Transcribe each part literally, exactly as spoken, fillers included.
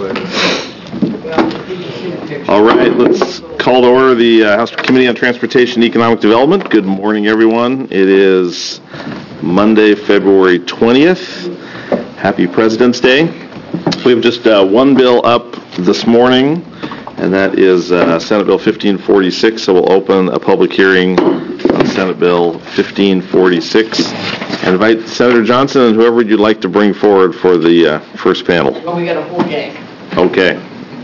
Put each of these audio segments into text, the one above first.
All right, let's call to order the uh, House Committee on Transportation and Economic Development. Good morning, everyone. It is Monday, February twentieth. Happy President's Day. We have just uh, one bill up this morning, and that is uh, Senate Bill fifteen forty-six. So we'll open a public hearing on Senate Bill fifteen forty-six and invite Senator Johnson and whoever you'd like to bring forward for the uh, first panel. Well, we got a full gang. Okay.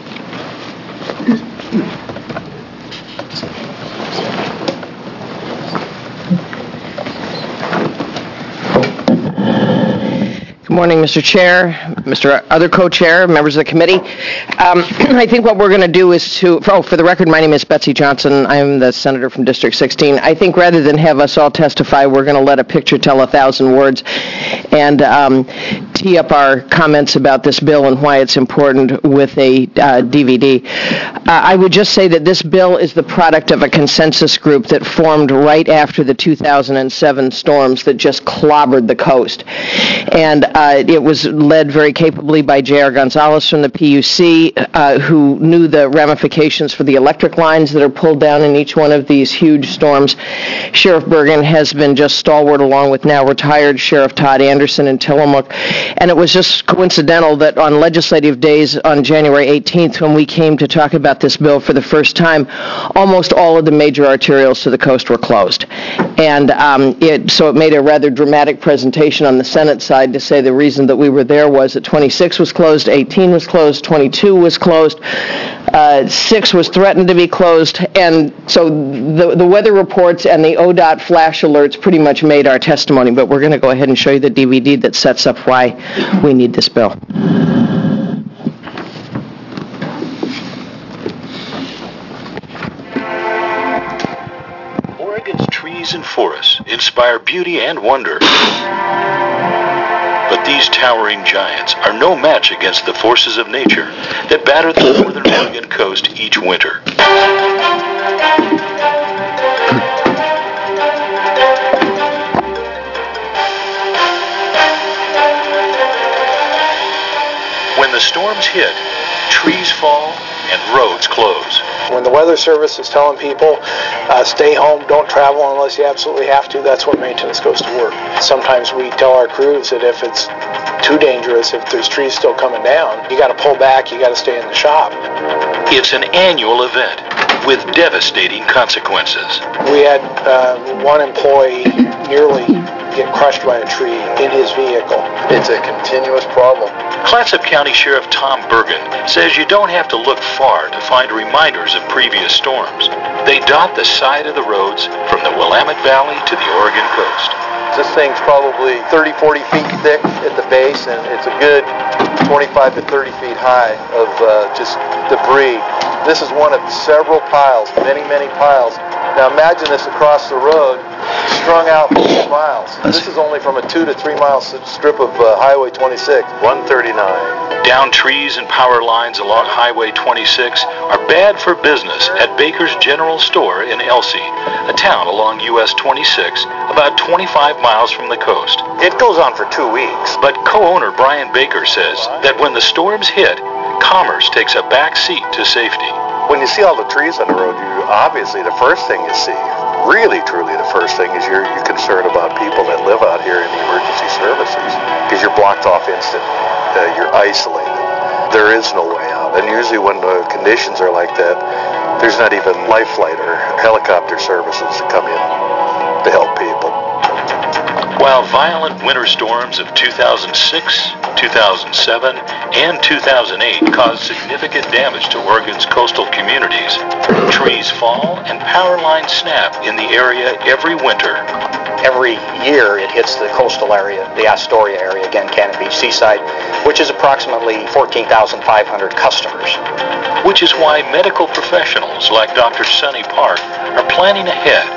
Good morning, Mister Chair, Mister Other Co-Chair, members of the committee. Um, I think what we're going to do is to, oh, for the record, my name is Betsy Johnson. I'm the senator from District sixteen. I think rather than have us all testify, we're going to let a picture tell a thousand words and um, tee up our comments about this bill and why it's important with a uh, D V D. Uh, I would just say that this bill is the product of a consensus group that formed right after the two thousand seven storms that just clobbered the coast. And uh, it was led very capably by J R Gonzalez from the P U C, uh, who knew the ramifications for the electric lines that are pulled down in each one of these huge storms. Sheriff Bergen has been just stalwart, along with now retired Sheriff Todd Anderson in Tillamook. And it was just coincidental that on legislative days on January eighteenth, when we came to talk about this bill for the first time, almost all of the major arterials to the coast were closed. And um, it, so it made a rather dramatic presentation on the Senate side to say the reason that we were there was that twenty-six was closed, eighteen was closed, twenty-two was closed, uh, six was threatened to be closed, and so the, the weather reports and the O D O T flash alerts pretty much made our testimony, but we're going to go ahead and show you the D V D that sets up why we need this bill. Oregon's trees and forests inspire beauty and wonder. But these towering giants are no match against the forces of nature that batter the northern Oregon coast each winter. When the storms hit, trees fall and roads close. When the Weather Service is telling people, uh, stay home, don't travel unless you absolutely have to, that's when maintenance goes to work. Sometimes we tell our crews that if it's too dangerous, if there's trees still coming down, you got to pull back, you got to stay in the shop. It's an annual event with devastating consequences. We had uh, one employee nearly get crushed by a tree in his vehicle. It's a continuous problem. Clatsop County Sheriff Tom Bergen says you don't have to look far to find reminders of previous storms. They dot the side of the roads from the Willamette Valley to the Oregon coast. This thing's probably thirty, forty feet thick at the base, and it's a good twenty-five to thirty feet high of uh, just debris. This is one of several piles, many, many piles. Now imagine this across the road, strung out for miles. This is only from a two to three mile strip of uh, Highway twenty-six. one thirty-nine. Down trees and power lines along Highway twenty-six are bad for business at Baker's General Store in Elsie, a town along U S twenty-six, about twenty-five miles from the coast. It goes on for two weeks. But co-owner Brian Baker says that when the storms hit, commerce takes a back seat to safety. When you see all the trees on the road, you obviously the first thing you see, really truly the first thing is you're, you're concerned about people that live out here in the emergency services, because you're blocked off instant, uh, you're isolated. There is no way out, and usually when the conditions are like that, there's not even life flight or helicopter services to come in to help people. While violent winter storms of two thousand six, two thousand seven, and two thousand eight caused significant damage to Oregon's coastal communities, trees fall and power lines snap in the area every winter. Every year it hits the coastal area, the Astoria area, again, Cannon Beach Seaside, which is approximately fourteen thousand five hundred customers. Which is why medical professionals like Doctor Sonny Park are planning ahead.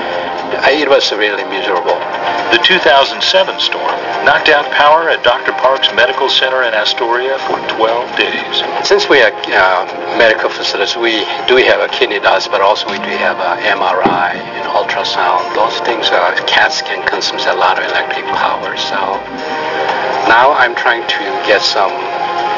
It was really miserable. The two thousand seven storm knocked out power at Doctor Park's Medical Center in Astoria for twelve days. Since we are uh, medical facilities, we do have a kidney docs, but also we do have a M R I and ultrasound. Those things, uh, CAT scan consumes a lot of electric power. So now I'm trying to get some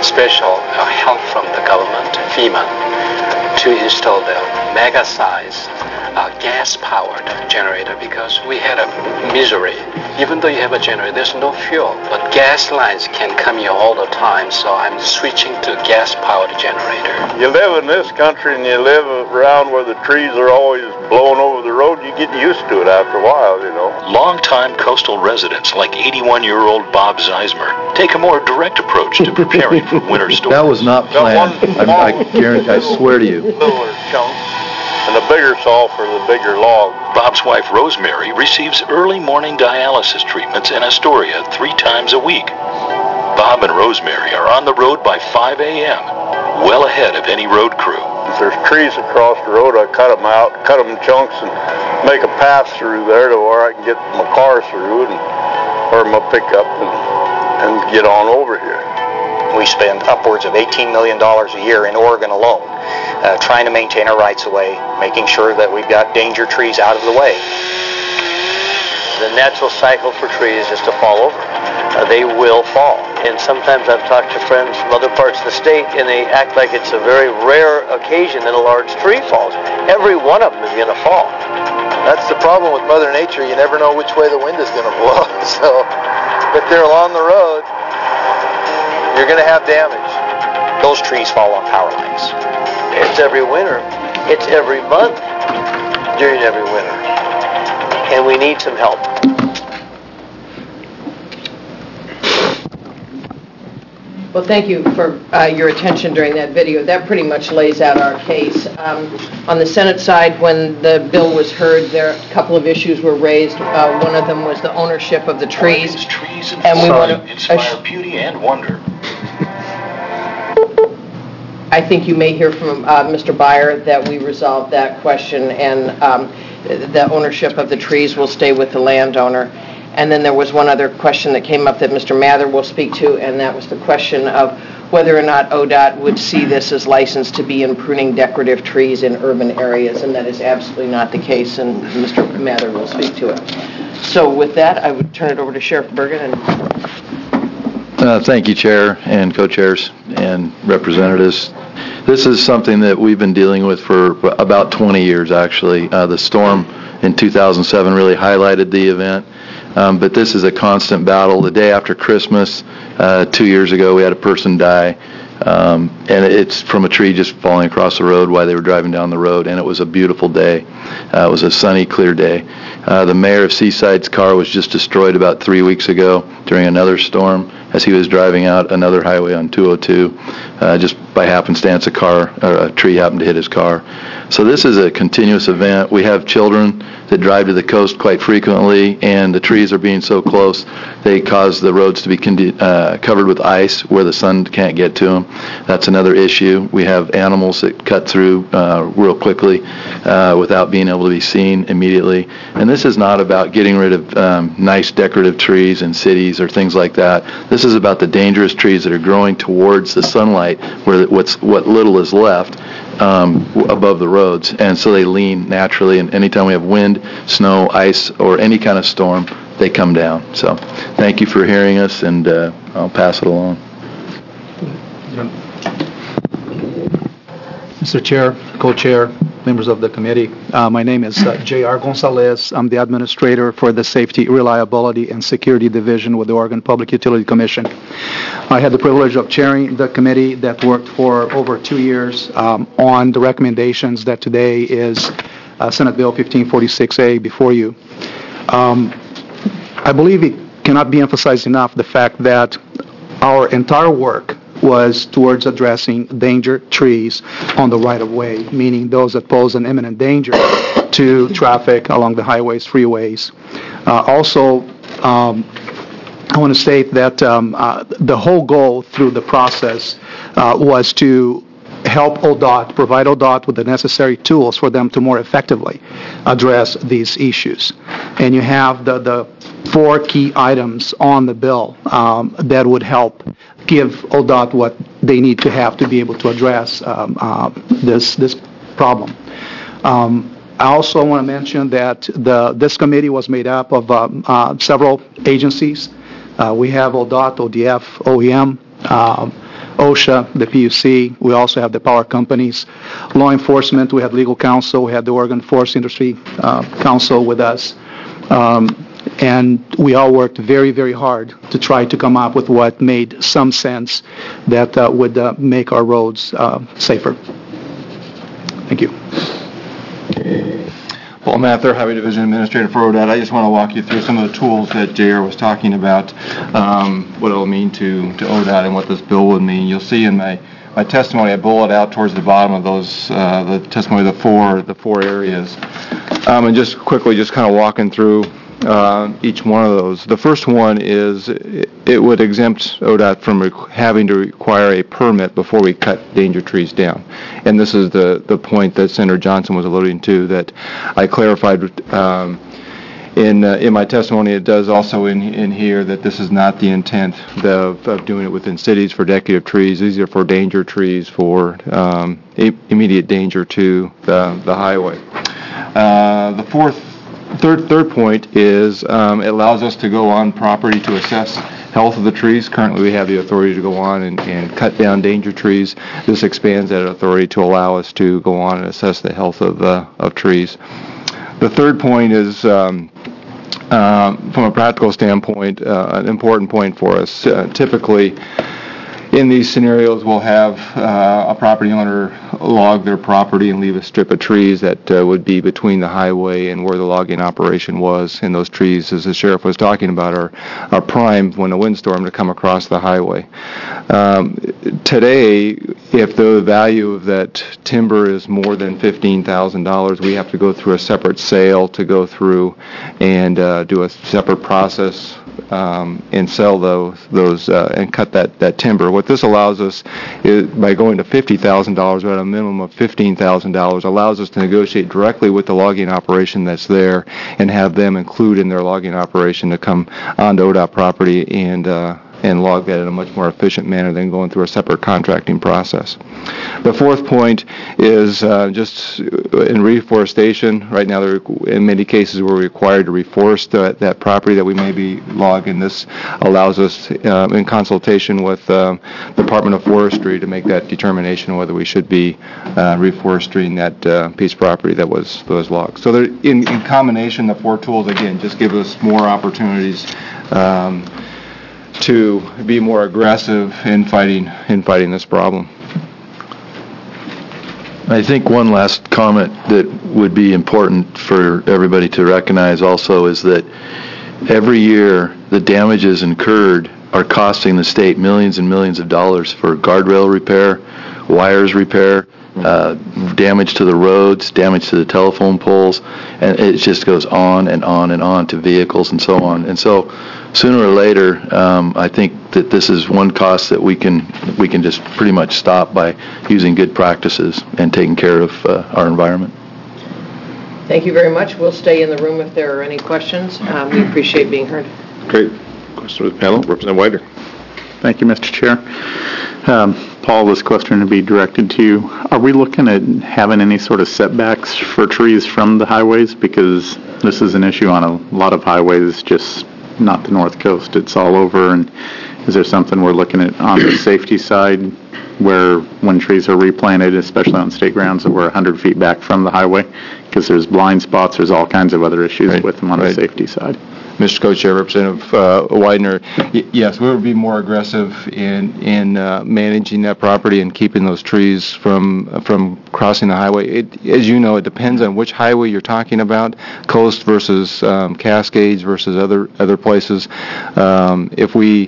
special uh, help from the government, FEMA, to install the mega-size uh, gas-powered generator because we had a misery. Even though you have a generator, there's no fuel, but gas lines can come here all the time, so I'm switching to gas-powered generator. You live in this country and you live around where the trees are always blowing over the road, you get used to it after a while, you know. Longtime coastal residents like eighty-one-year-old Bob Zeismer take a more direct approach to preparing for winter storms. That was not planned. I, I guarantee, I swear to you. Littler chunks, and the bigger saw for the bigger log. Bob's wife Rosemary receives early morning dialysis treatments in Astoria three times a week. Bob and Rosemary are on the road by five a.m., well ahead of any road crew. If there's trees across the road, I cut them out, cut them in chunks, and make a path through there to where I can get my car through, and or my pickup, and, and get on over here. We spend upwards of eighteen million dollars a year in Oregon alone uh, trying to maintain our rights-of-way, making sure that we've got danger trees out of the way. The natural cycle for trees is to fall over. Uh, they will fall. And sometimes I've talked to friends from other parts of the state, and they act like it's a very rare occasion that a large tree falls. Every one of them is going to fall. That's the problem with Mother Nature. You never know which way the wind is going to blow. So if they're along the road, you're going to have damage. Those trees fall on power lines. It's every winter. It's every month during every winter. And we need some help. Well, thank you for uh, your attention during that video. That pretty much lays out our case. Um, on the Senate side, when the bill was heard, there a couple of issues were raised. Uh, one of them was the ownership of the trees. Oregon's trees and, and we want to inspire beauty and wonder. I think you may hear from uh, Mister Byer that we resolved that question, and um, the ownership of the trees will stay with the landowner. And then there was one other question that came up that Mister Mather will speak to, and that was the question of whether or not O D O T would see this as licensed to be in pruning decorative trees in urban areas, and that is absolutely not the case, and Mister Mather will speak to it. So with that, I would turn it over to Sheriff Bergen. And Uh, thank you, Chair and co-chairs and representatives. This is something that we've been dealing with for about twenty years, actually. Uh, the storm in two thousand seven really highlighted the event, um, but this is a constant battle. The day after Christmas, uh, two years ago, we had a person die, um, and it's from a tree just falling across the road while they were driving down the road, and it was a beautiful day. Uh, it was a sunny, clear day. Uh, the mayor of Seaside's car was just destroyed about three weeks ago during another storm as he was driving out another highway on two oh two. Uh, just by happenstance, a car, or a tree happened to hit his car. So this is a continuous event. We have children that drive to the coast quite frequently, and the trees are being so close, they cause the roads to be con- uh, covered with ice where the sun can't get to them. That's another issue. We have animals that cut through uh, real quickly uh, without being able to be seen immediately. And this is not about getting rid of um, nice decorative trees in cities or things like that. This is about the dangerous trees that are growing towards the sunlight where what's what little is left um, above the roads, and so they lean naturally, and anytime we have wind, snow, ice, or any kind of storm, they come down. So thank you for hearing us, and uh, I'll pass it along. Mister Chair, co-chair, members of the committee, uh, my name is uh, J R Gonzalez. I'm the administrator for the Safety, Reliability, and Security Division with the Oregon Public Utility Commission. I had the privilege of chairing the committee that worked for over two years um, on the recommendations that today is uh, Senate Bill fifteen forty-six A before you. Um, I believe it cannot be emphasized enough the fact that our entire work was towards addressing danger trees on the right-of-way, meaning those that pose an imminent danger to traffic along the highways, freeways. Uh, also, um, I want to state that um, uh, the whole goal through the process uh, was to help O D O T, provide O D O T with the necessary tools for them to more effectively address these issues. And you have the, the four key items on the bill um, that would help give O D O T what they need to have to be able to address um, uh, this this problem. Um, I also want to mention that the this committee was made up of um, uh, several agencies. Uh, we have O D O T, O D F, O E M, uh, OSHA, the P U C. We also have the power companies. Law enforcement, we had legal counsel. We had the Oregon Forest Industry uh, Council with us. Um, and we all worked very, very hard to try to come up with what made some sense that uh, would uh, make our roads uh, safer. Thank you. Paul Mather, Highway Division Administrator for O D O T. I just want to walk you through some of the tools that J R was talking about, um, what it will mean to, to O D O T and what this bill would mean. You'll see in my, my testimony, I bullet out towards the bottom of those, uh, the testimony, the four, the four areas. Um, and just quickly, just kind of walking through uh, each one of those. The first one is it, it would exempt O D O T from requ- having to require a permit before we cut danger trees down. And this is the, the point that Senator Johnson was alluding to that I clarified um, in uh, in my testimony. It does also in in here that this is not the intent of, of doing it within cities for decorative trees. These are for danger trees for um, I- immediate danger to the, the highway. Uh, the fourth, third, third point is um, it allows us to go on property to assess health of the trees. Currently, we have the authority to go on and, and cut down danger trees. This expands that authority to allow us to go on and assess the health of uh, of trees. The third point is, um, uh, from a practical standpoint, uh, an important point for us. Uh, typically, in these scenarios, we'll have uh, a property owner log their property and leave a strip of trees that uh, would be between the highway and where the logging operation was. And those trees, as the sheriff was talking about, are, are primed when a windstorm to come across the highway. Um, today, if the value of that timber is more than fifteen thousand dollars, we have to go through a separate sale to go through and uh, do a separate process Um, and sell those those uh, and cut that, that timber. What this allows us is, by going to fifty thousand dollars at a minimum of fifteen thousand dollars, allows us to negotiate directly with the logging operation that's there and have them include in their logging operation to come onto O D O T property and uh, and log that in a much more efficient manner than going through a separate contracting process. The fourth point is uh, just in reforestation. Right now, in many cases, we're required to reforest that, that property that we may be logging. This allows us, uh, in consultation with uh, the Department of Forestry, to make that determination whether we should be uh, reforesting that uh, piece of property that was, that was logged. So there, in, in combination, the four tools, again, just give us more opportunities um, to be more aggressive in fighting in fighting this problem. I think one last comment that would be important for everybody to recognize also is that every year the damages incurred are costing the state millions and millions of dollars for guardrail repair, wires repair, uh, damage to the roads, damage to the telephone poles, and it just goes on and on and on to vehicles and so on. And so sooner or later, um, I think that this is one cost that we can we can just pretty much stop by using good practices and taking care of uh, our environment. Thank you very much. We'll stay in the room if there are any questions. Um, we appreciate being heard. Great. Question with the panel. Representative Widener. Thank you, Mister Chair. Um, Paul, this question to be directed to you. Are we looking at having any sort of setbacks for trees from the highways? Because this is an issue on a lot of highways, just not the North Coast. It's all over. And is there something we're looking at on the safety side where when trees are replanted, especially on state grounds, that we're one hundred feet back from the highway? Because there's blind spots, there's all kinds of other issues right, with them on right. the safety side. Mister Co-Chair, Representative uh, Widener, y- yes, we would be more aggressive in in uh, managing that property and keeping those trees from uh, from crossing the highway. It, as you know, it depends on which highway you're talking about, coast versus um, Cascades versus other other places. Um, if we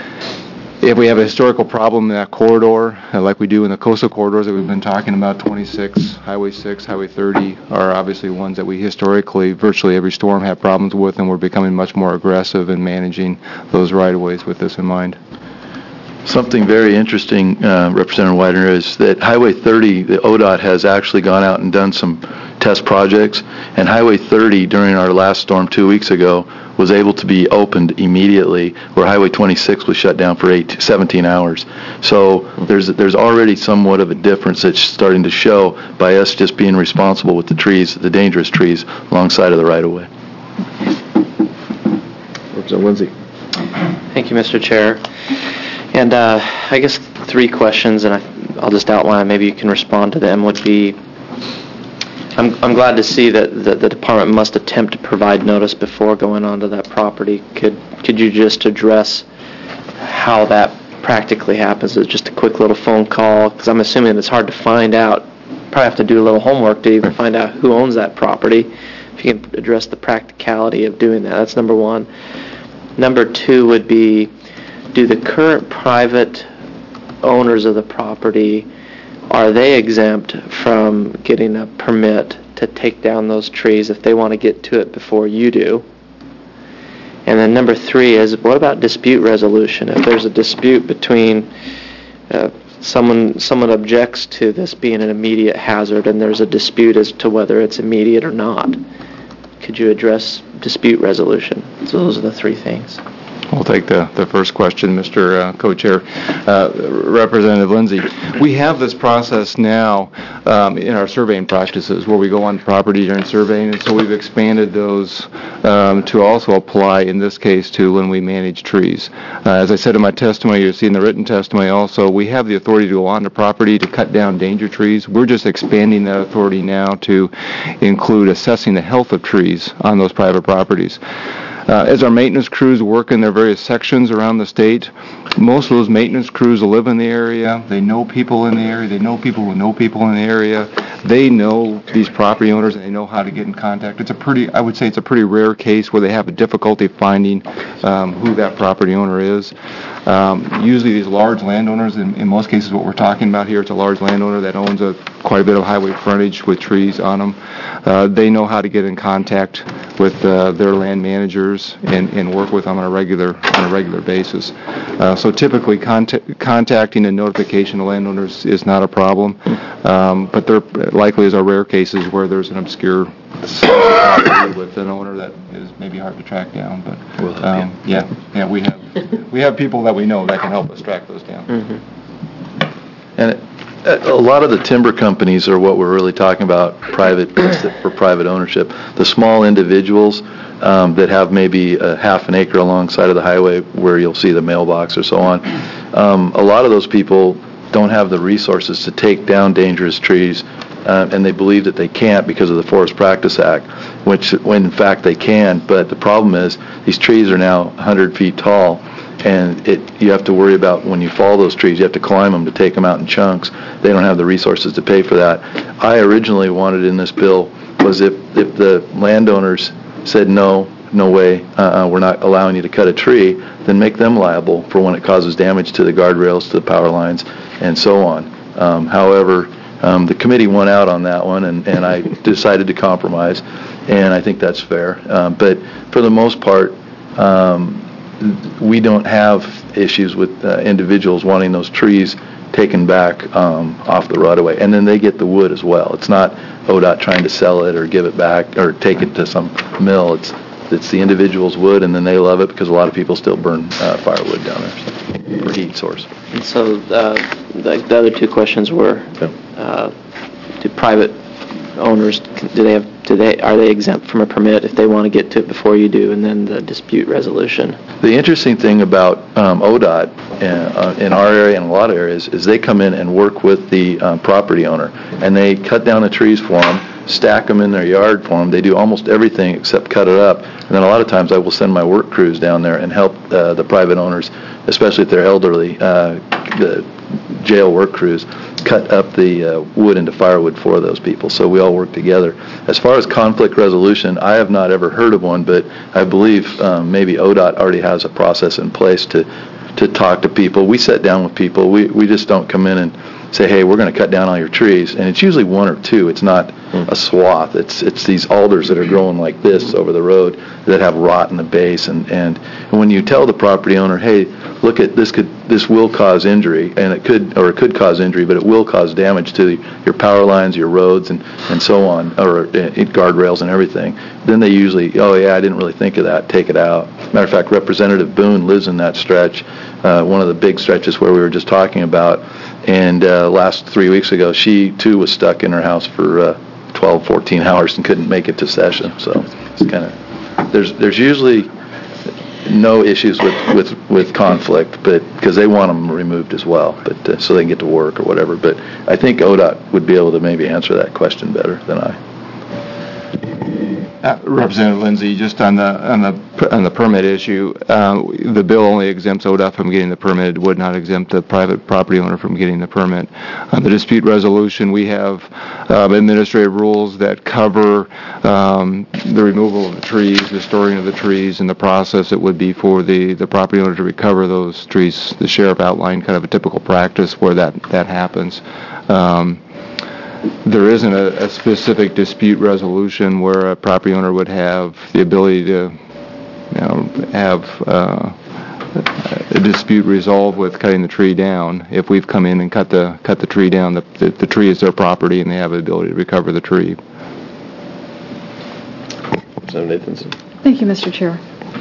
If we have a historical problem in that corridor, uh, like we do in the coastal corridors that we've been talking about, twenty-six, Highway six, Highway thirty are obviously ones that we historically, virtually every storm, have problems with, and we're becoming much more aggressive in managing those right-of-ways with this in mind. Something very interesting, uh, Representative Widener, is that Highway thirty, the O D O T has actually gone out and done some test projects, and Highway thirty, during our last storm two weeks ago, was able to be opened immediately, where Highway twenty-six was shut down for eight, seventeen hours. So there's there's already somewhat of a difference that's starting to show by us just being responsible with the trees, the dangerous trees, alongside of the right-of-way. Representative Lindsay. Thank you, Mister Chair. And uh, I guess three questions, and I, I'll just outline, maybe you can respond to them, would be, I'm, I'm glad to see that the, the department must attempt to provide notice before going onto that property. Could, could you just address how that practically happens? Is it just a quick little phone call? Because I'm assuming it's hard to find out. Probably have to do a little homework to even find out who owns that property. If you can address the practicality of doing that, that's number one. Number two would be, do the current private owners of the property, are they exempt from getting a permit to take down those trees if they want to get to it before you do? And then number three is, what about dispute resolution? If there's a dispute between uh, someone someone objects to this being an immediate hazard and there's a dispute as to whether it's immediate or not, could you address dispute resolution? So those are the three things. We'll take the, the first question, Mister Uh, Co-Chair. Uh, Representative Lindsay, we have this process now um, in our surveying practices where we go on property during surveying, and so we've expanded those um, to also apply, in this case, to when we manage trees. Uh, as I said in my testimony, you'll see in the written testimony also, we have the authority to go on to property to cut down danger trees. We're just expanding that authority now to include assessing the health of trees on those private properties. Uh, as our maintenance crews work in their various sections around the state, most of those maintenance crews live in the area. They know people in the area. They know people who know people in the area. They know these property owners, and they know how to get in contact. It's a pretty, I would say it's a pretty rare case where they have a difficulty finding um, who that property owner is. Um, usually these large landowners, in, in most cases what we're talking about here, it's a large landowner that owns a quite a bit of highway frontage with trees on them. Uh, they know how to get in contact with uh, their land managers and, and work with them on a regular on a regular basis. Uh, so typically contact, contacting and notification of landowners is not a problem, um, but there likely is are rare cases where there's an obscure property with an owner that is maybe hard to track down. But um, yeah, yeah, we have we have people that we know that can help us track those down. Mm-hmm. And it, a lot of the timber companies are what we're really talking about, private for private ownership. The small individuals um, that have maybe a half an acre alongside of the highway where you'll see the mailbox or so on. Um, a lot of those people don't have the resources to take down dangerous trees, uh, and they believe that they can't because of the Forest Practice Act, which when in fact they can. But the problem is these trees are now one hundred feet tall. And it, you have to worry about when you fall those trees, you have to climb them to take them out in chunks. They don't have the resources to pay for that. I originally wanted in this bill was if, if the landowners said, no, no way, uh-uh, we're not allowing you to cut a tree, then make them liable for when it causes damage to the guardrails, to the power lines, and so on. Um, however, um, the committee went out on that one, and, and I decided to compromise, and I think that's fair. Um, but for the most part, um, we don't have issues with uh, individuals wanting those trees taken back um, off the right-of-way. And then they get the wood as well. It's not O D O T trying to sell it or give it back or take it to some mill. It's it's the individual's wood, and then they love it because a lot of people still burn uh, firewood down there so, for heat source. And so uh, the, the other two questions were, uh, do private owners, do they have, do they, are they exempt from a permit if they want to get to it before you do, and then the dispute resolution? The interesting thing about um, O D O T uh, in our area and a lot of areas is they come in and work with the um, property owner, and they cut down the trees for them, stack them in their yard for them. They do almost everything except cut it up. And then a lot of times I will send my work crews down there and help uh, the private owners, especially if they're elderly, uh, the jail work crews, cut up the uh, wood into firewood for those people. So we all work together. As far as conflict resolution, I have not ever heard of one, but I believe um, maybe O D O T already has a process in place to to talk to people. We sit down with people. We we just don't come in and say, hey, we're going to cut down all your trees. And it's usually one or two. It's not a swath. It's it's these alders that are growing like this over the road that have rot in the base. And, and, and when you tell the property owner, hey, look at this could this will cause injury, and it could or it could cause injury, but it will cause damage to your power lines, your roads, and, and so on, or uh, guardrails and everything. Then they usually, oh yeah, I didn't really think of that. Take it out. Matter of fact, Representative Boone lives in that stretch, uh, one of the big stretches where we were just talking about. And uh, last three weeks ago, she too was stuck in her house for uh, twelve, fourteen hours and couldn't make it to session. So it's kind of there's there's usually no issues with, with, with conflict, but because they want them removed as well, but uh, so they can get to work or whatever. But I think O D O T would be able to maybe answer that question better than I. Uh, Representative Lindsay, just on the on the on the permit issue, uh, the bill only exempts O D O T from getting the permit. It would not exempt the private property owner from getting the permit. On the dispute resolution, we have um, administrative rules that cover um, the removal of the trees, the storing of the trees, and the process it would be for the, the property owner to recover those trees. The sheriff outlined kind of a typical practice where that that happens. Um, There isn't a, a specific dispute resolution where a property owner would have the ability to, you know, have uh, a dispute resolved with cutting the tree down. If we've come in and cut the cut the tree down, the, the, the tree is their property, and they have the ability to recover the tree. Senator Nathanson. Thank you, Mister Chair.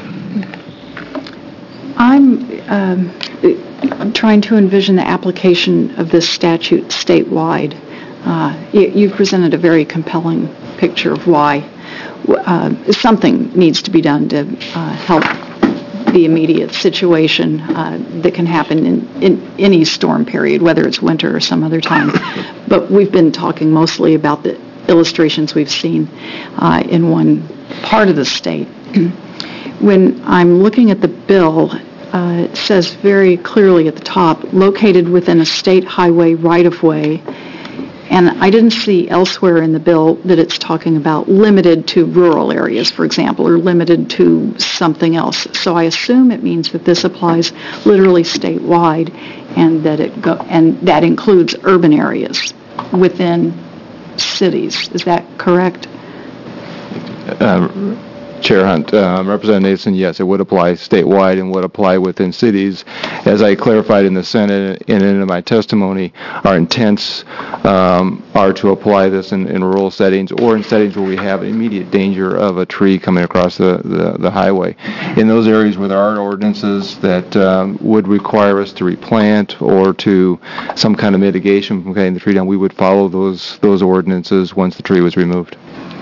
I'm um, I'm trying to envision the application of this statute statewide. Uh, you, you've presented a very compelling picture of why uh, something needs to be done to uh, help the immediate situation uh, that can happen in, in any storm period, whether it's winter or some other time. But we've been talking mostly about the illustrations we've seen uh, in one part of the state. When I'm looking at the bill, uh, it says very clearly at the top, located within a state highway right-of-way. And I didn't see elsewhere in the bill that it's talking about limited to rural areas, for example, or limited to something else. So I assume it means that this applies literally statewide, and that it go, and that includes urban areas within cities. Is that correct? Um, Chair Hunt, um, Representative Nathan, yes, it would apply statewide and would apply within cities. As I clarified in the Senate and in my testimony, our intents um, are to apply this in, in rural settings or in settings where we have immediate danger of a tree coming across the, the, the highway. In those areas where there are ordinances that um, would require us to replant or to some kind of mitigation from cutting the tree down, we would follow those those ordinances once the tree was removed.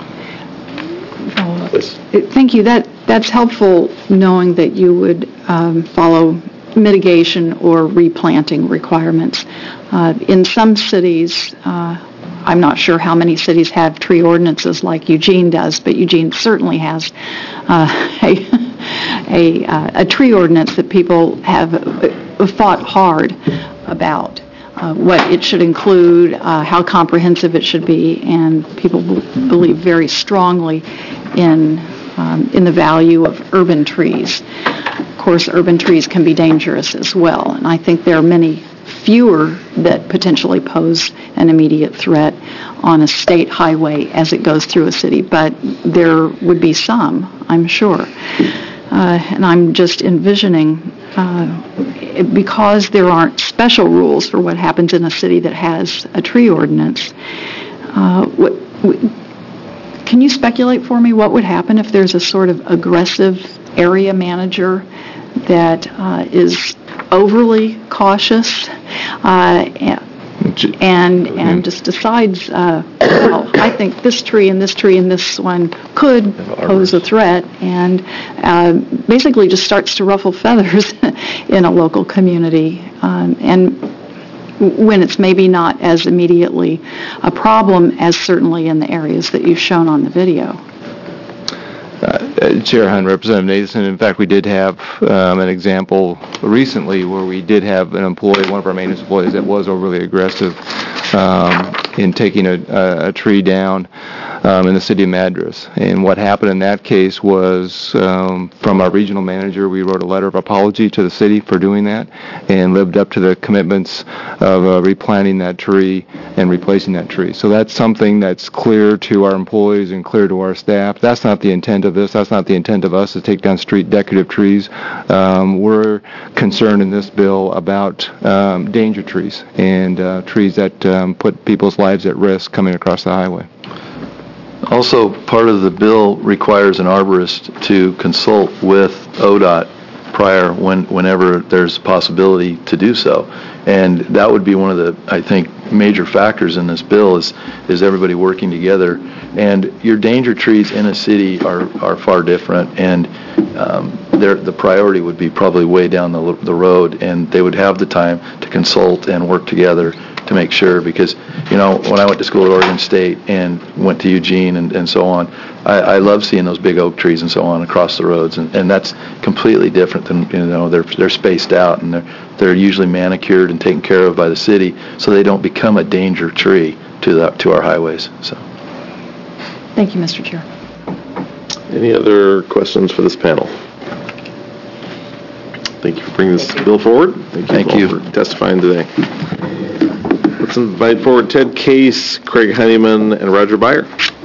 Thank you. That that's helpful, knowing that you would um, follow mitigation or replanting requirements. Uh, in some cities, uh, I'm not sure how many cities have tree ordinances like Eugene does, but Eugene certainly has uh, a a, uh, a tree ordinance that people have fought hard about. Uh, what it should include, uh, how comprehensive it should be, and people b- believe very strongly in um, in the value of urban trees. Of course, urban trees can be dangerous as well, and I think there are many fewer that potentially pose an immediate threat on a state highway as it goes through a city, but there would be some, I'm sure. Uh, and I'm just envisioning, uh, because there aren't special rules for what happens in a city that has a tree ordinance, uh, what, what, can you speculate for me what would happen if there's a sort of aggressive area manager that uh, is overly cautious uh, and and just decides, uh, well, I think this tree and this tree and this one could pose a threat, and uh, basically just starts to ruffle feathers in a local community, um, and when it's maybe not as immediately a problem as certainly in the areas that you've shown on the video. Uh, Chair Hunt, Representative Nathan, in fact, we did have um, an example recently where we did have an employee, one of our maintenance employees, that was overly aggressive um, in taking a, a, a tree down um, in the city of Madras. And what happened in that case was, um, from our regional manager, we wrote a letter of apology to the city for doing that and lived up to the commitments of uh, replanting that tree and replacing that tree. So that's something that's clear to our employees and clear to our staff. That's not the intent of this. That's not the intent of us to take down street decorative trees. Um, we're concerned in this bill about um, danger trees and uh, trees that um, put people's lives at risk coming across the highway. Also, part of the bill requires an arborist to consult with O D O T prior when, whenever there's possibility to do so. And that would be one of the, I think, major factors in this bill is, is everybody working together. And your danger trees in a city are, are far different. And um, their, the priority would be probably way down the, the road, and they would have the time to consult and work together to make sure, because, you know, when I went to school at Oregon State and went to Eugene and, and so on, I, I love seeing those big oak trees and so on across the roads, and, and that's completely different than, you know, they're, they're spaced out, and they're, they're usually manicured and taken care of by the city, so they don't become a danger tree to the, to our highways. So. Thank you, Mister Chair. Any other questions for this panel? Thank you for bringing this bill forward. Thank you, Thank all you. for testifying today. Let's invite forward Ted Case, Craig Honeyman, and Roger Byer.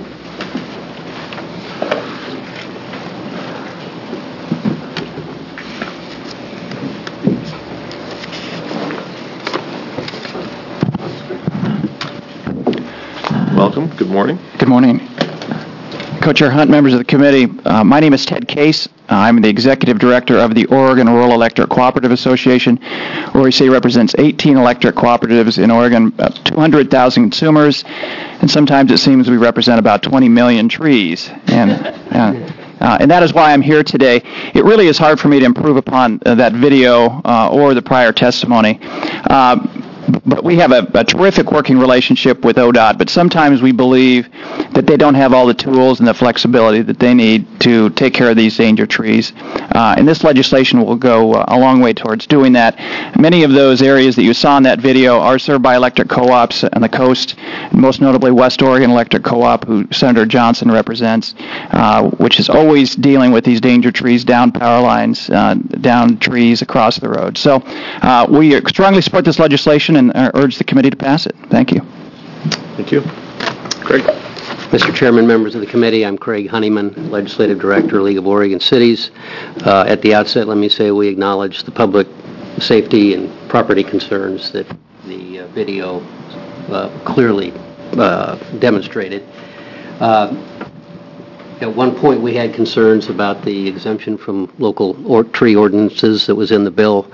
Welcome. Good morning. Good morning. Co-Chair Hunt, members of the committee, uh, my name is Ted Case. Uh, I'm the Executive Director of the Oregon Rural Electric Cooperative Association. O R E C represents eighteen electric cooperatives in Oregon, about two hundred thousand consumers, and sometimes it seems we represent about twenty million trees. And, uh, uh, and that is why I'm here today. It really is hard for me to improve upon uh, that video uh, or the prior testimony. Uh, But we have a, a terrific working relationship with O D O T, but sometimes we believe that they don't have all the tools and the flexibility that they need to take care of these danger trees. Uh, and this legislation will go uh, a long way towards doing that. Many of those areas that you saw in that video are served by electric co-ops on the coast, most notably West Oregon Electric Co-op, who Senator Johnson represents, uh, which is always dealing with these danger trees, down power lines, uh, down trees across the road. So uh, we strongly support this legislation and urge the committee to pass it. Thank you. Thank you. Craig. Mister Chairman, members of the committee, I'm Craig Honeyman, Legislative Director, League of Oregon Cities. Uh, at the outset, let me say we acknowledge the public safety and property concerns that the uh, video uh, clearly uh, demonstrated. Uh, At one point, we had concerns about the exemption from local or tree ordinances that was in the bill,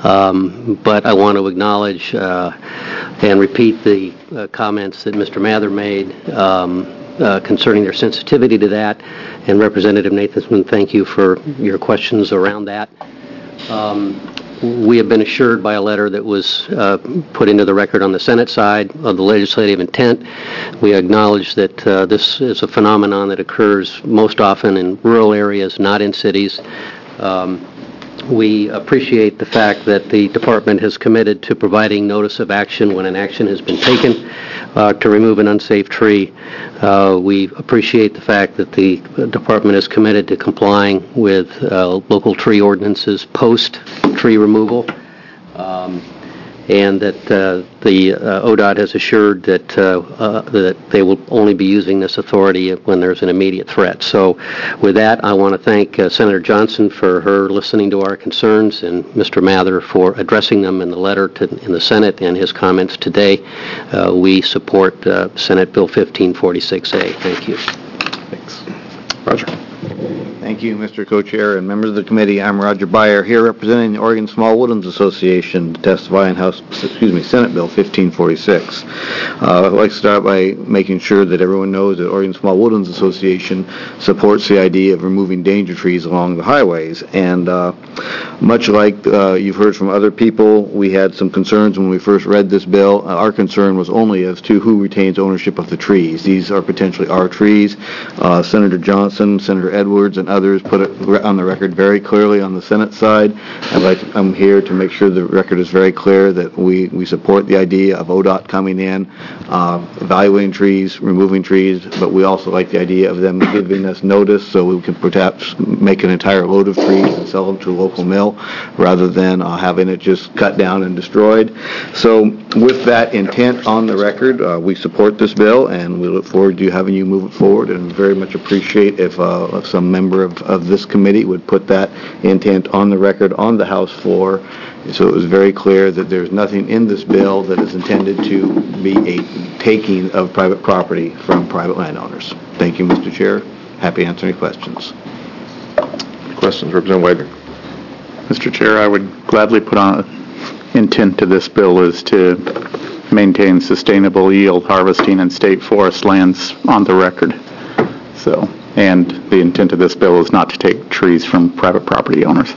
um, but I want to acknowledge uh, and repeat the uh, comments that Mister Mather made um, uh, concerning their sensitivity to that. And Representative Nathanson, thank you for your questions around that. Um, We have been assured by a letter that was uh, put into the record on the Senate side of the legislative intent. We acknowledge that uh, this is a phenomenon that occurs most often in rural areas, not in cities. Um, we appreciate the fact that the department has committed to providing notice of action when an action has been taken uh, to remove an unsafe tree. Uh, we appreciate the fact that the department is committed to complying with uh, local tree ordinances post-tree removal, um, and that uh, the uh, O D O T has assured that uh, uh, that they will only be using this authority when there's an immediate threat. So with that, I want to thank uh, Senator Johnson for her listening to our concerns, and Mister Mather for addressing them in the letter to, in the Senate and his comments today. Uh, we support uh, Senate Bill fifteen forty-six A. Thank you. Thanks. Roger. Thank you, Mister Co-Chair and members of the committee. I'm Roger Byer, here representing the Oregon Small Woodlands Association to testify in House, excuse me, Senate Bill fifteen forty-six. Uh, I'd like to start by making sure that everyone knows that Oregon Small Woodlands Association supports the idea of removing danger trees along the highways. And uh, much like uh, you've heard from other people, we had some concerns when we first read this bill. Uh, our concern was only as to who retains ownership of the trees. These are potentially our trees. Uh, Senator Johnson, Senator Edwards, and others put it on the record very clearly on the Senate side. I'd like to, I'm here to make sure the record is very clear that we, we support the idea of O D O T coming in, uh, evaluating trees, removing trees, but we also like the idea of them giving us notice so we can perhaps make an entire load of trees and sell them to a local mill rather than uh, having it just cut down and destroyed. So with that intent on the record, uh, we support this bill, and we look forward to having you move it forward, and very much appreciate if, uh, if some member of, of this committee would put that intent on the record on the House floor, so it was very clear that there's nothing in this bill that is intended to be a taking of private property from private landowners. Thank you, Mister Chair. Happy to answer any questions. Questions, Representative Wagner. Mister Chair, I would gladly put on intent to this bill is to maintain sustainable yield harvesting in state forest lands on the record. So And the intent of this bill is not to take trees from private property owners.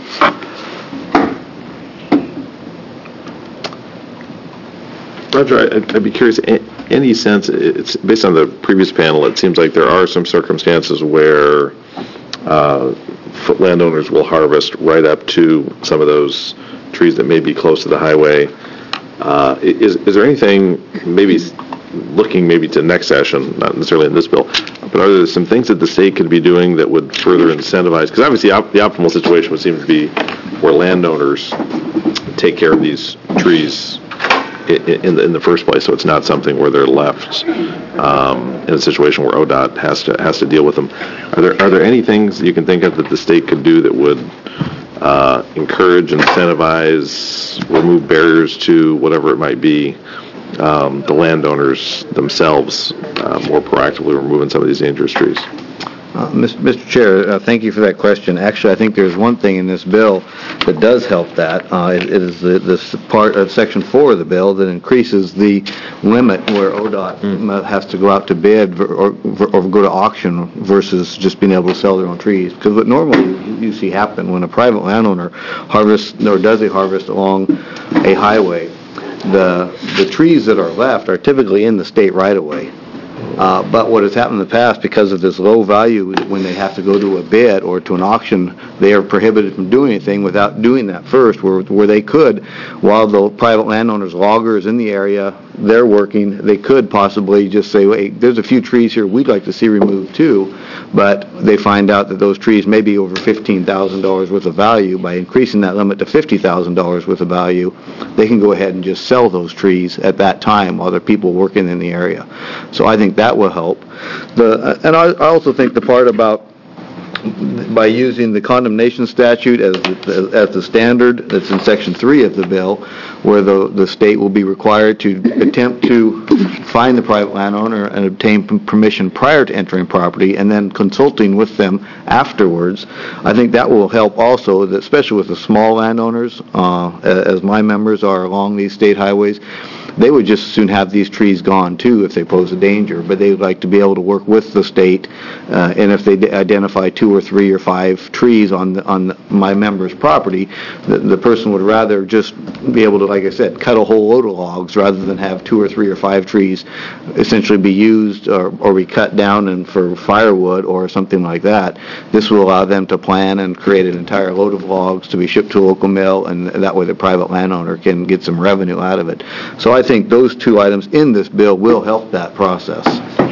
Roger, I'd, I'd be curious, any sense, it's based on the previous panel, it seems like there are some circumstances where uh, landowners will harvest right up to some of those trees that may be close to the highway. Uh, is, is there anything, maybe looking maybe to next session, not necessarily in this bill, but are there some things that the state could be doing that would further incentivize? Because obviously op- the optimal situation would seem to be where landowners take care of these trees in the, in the first place, so it's not something where they're left um, in a situation where O D O T has to has to deal with them. Are there are there any things you can think of that the state could do that would uh, encourage, incentivize, remove barriers to whatever it might be, um, the landowners themselves uh, more proactively removing some of these dangerous trees? Uh, Mister Chair, uh, thank you for that question. Actually, I think there's one thing in this bill that does help that. Uh, it, it is the, this part of Section four of the bill that increases the limit where O D O T mm. has to go out to bid or, or, or go to auction versus just being able to sell their own trees. Because what normally you see happen when a private landowner harvests or does a harvest along a highway, the the trees that are left are typically in the state right-of-way. Uh, but what has happened in the past, because of this low value, when they have to go to a bid or to an auction, they are prohibited from doing anything without doing that first, where, where they could, while the private landowners, loggers in the area, they're working, they could possibly just say, wait, there's a few trees here we'd like to see removed too, but they find out that those trees may be over fifteen thousand dollars worth of value. By increasing that limit to fifty thousand dollars worth of value, they can go ahead and just sell those trees at that time while there are people working in the area. So I think that will help. The, and I also think the part about by using the condemnation statute as the, as the standard that's in Section three of the bill, where the, the state will be required to attempt to find the private landowner and obtain permission prior to entering property and then consulting with them afterwards. I think that will help also, especially with the small landowners, uh, as my members are along these state highways. They would just soon have these trees gone too if they pose a danger, but they would like to be able to work with the state, uh, and if they d- identify two or three or five trees on the, on the, my member's property, the, the person would rather just be able to, like I said, cut a whole load of logs rather than have two or three or five trees essentially be used or, or be cut down and for firewood or something like that. This will allow them to plan and create an entire load of logs to be shipped to a local mill, and that way the private landowner can get some revenue out of it. So I think those two items in this bill will help that process.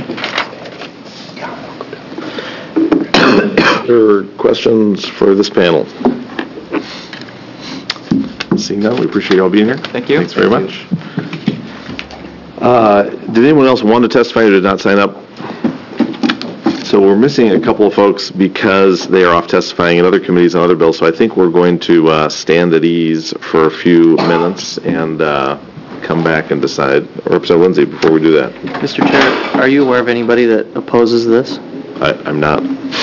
Other questions for this panel? Seeing none, we appreciate you all being here. Thank you. Thanks very much. Uh, did anyone else want to testify who did not sign up? So we're missing a couple of folks because they are off testifying in other committees on other bills, so I think we're going to uh, stand at ease for a few minutes and uh, come back and decide. Representative Lindsay, before we do that. Mister Chair, are you aware of anybody that opposes this? I, I'm not.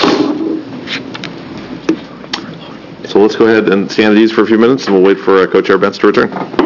So let's go ahead and stand at ease for a few minutes, and we'll wait for uh, Co-Chair Bentz to return.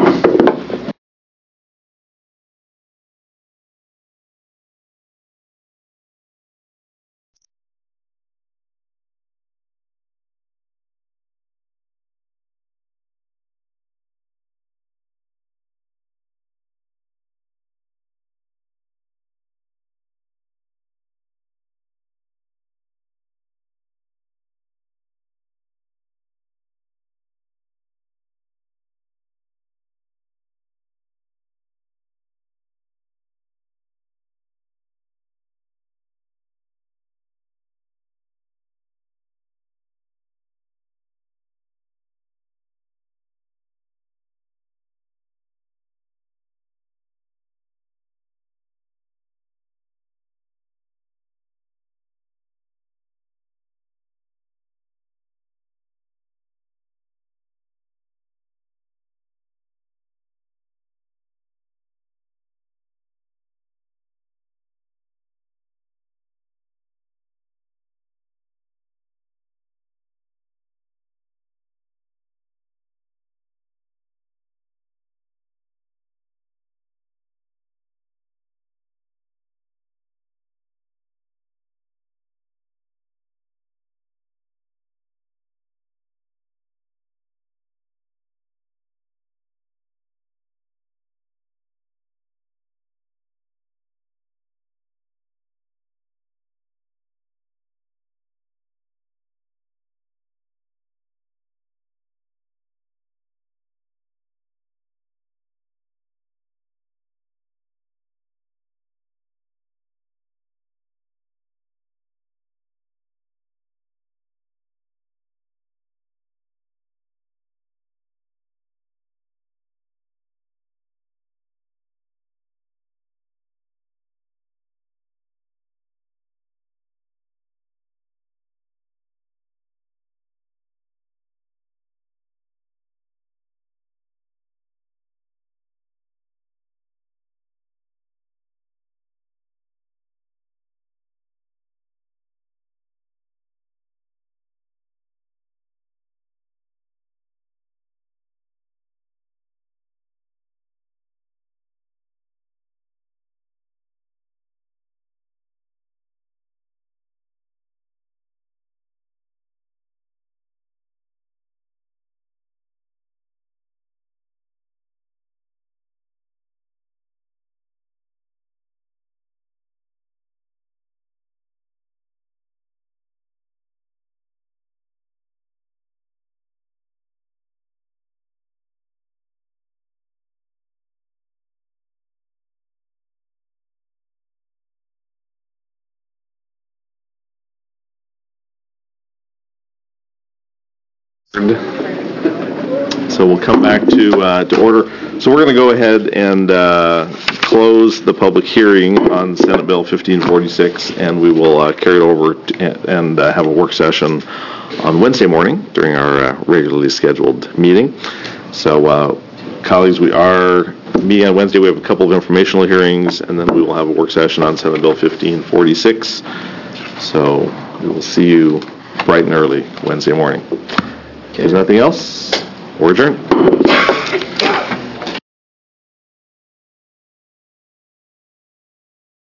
So we'll come back to uh, to order. So we're going to go ahead and uh, close the public hearing on Senate Bill fifteen forty-six, and we will uh, carry it over to, and uh, have a work session on Wednesday morning during our uh, regularly scheduled meeting. So, uh, colleagues, we are meeting on Wednesday. We have a couple of informational hearings, and then we will have a work session on Senate Bill fifteen forty-six. So we will see you bright and early Wednesday morning. If there's nothing else, we're adjourned.